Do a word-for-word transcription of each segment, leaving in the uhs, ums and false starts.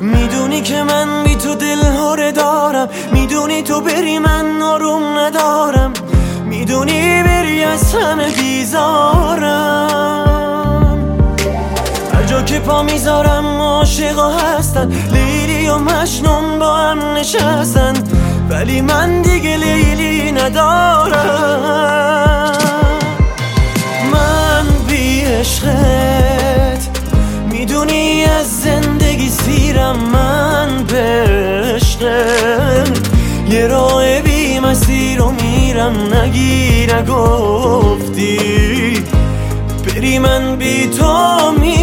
میدونی که من بی تو دل هره دارم، میدونی تو بری من آروم ندارم، میدونی بری از همه بیزارم. هر جا که پا میذارم عاشقا هستن، لیلی و مجنون با هم نشستن، ولی من دیگه لیلی ندارم. من بی عشقت میدونی از زندگی سیرم، من به عشقت یه راه بی مسیر رو میرم. نگی نگفتی بری من بی تو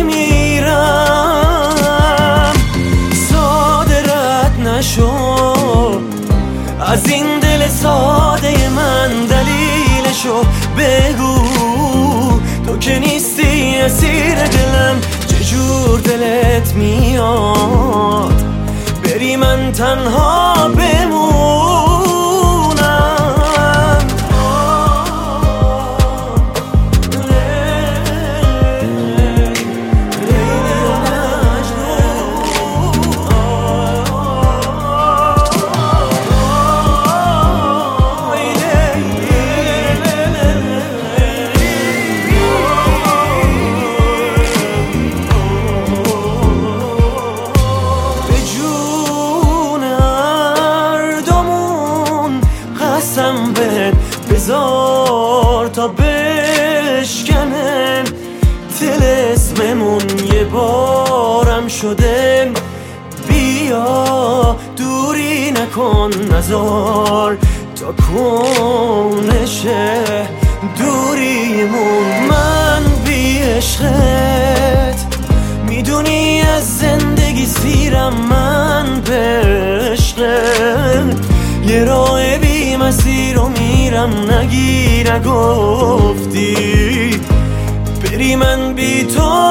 میمیرم. ساده رد نشو از این دل ساده من، دلیلشو بگو. تو که نیستی اسیر دلم، چجور دلت میاد بری من تنها بمونم. بذار تا بشکنه دل اسممون، یه بارم شده. بیا دوری نکن، نزار تا کنشه دوریمون. من بی عشقت میدونی از زندگی سیرم، من به عشقت یه راه بی مسیر رو میرم. نگی نگفتی بری من بی تو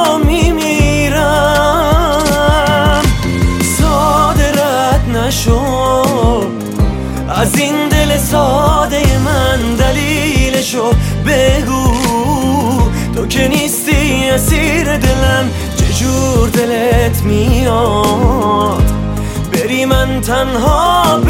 میمیرم. ساده رد نشو از این دل ساده من، دلیلشو بگو. تو که نیستی اسیر دلم، چجور دلت میاد بری من تنها